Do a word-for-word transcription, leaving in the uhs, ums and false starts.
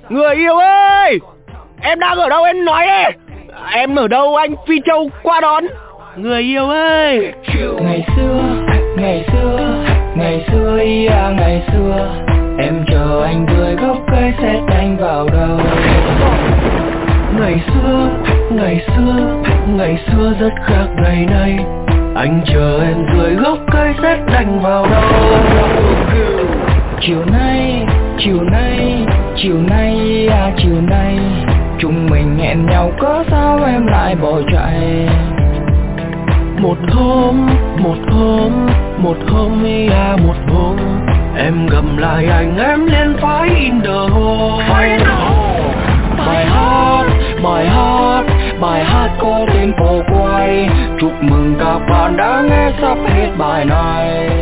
Người yêu ơi, em đang ở đâu em nói đi. Em ở đâu anh Phi Châu qua đón. Người yêu ơi. Ngày xưa, ngày xưa, ngày xưa ia ngày xưa, em chờ anh dưới gốc cây sét đánh vào đầu. Ngày xưa, ngày xưa, ngày xưa rất khác ngày nay, anh chờ em dưới gốc cây sét đánh vào đầu. Chiều nay, chiều nay, chiều nay à chiều nay, chúng mình hẹn nhau có sao em lại bỏ chạy. Một hôm, một hôm, một hôm à một hôm, em gặp lại anh em liền phải in the hole. Bài hát, bài hát, bài hát có tên phố quay. Chúc mừng các bạn đã nghe sắp hết bài này.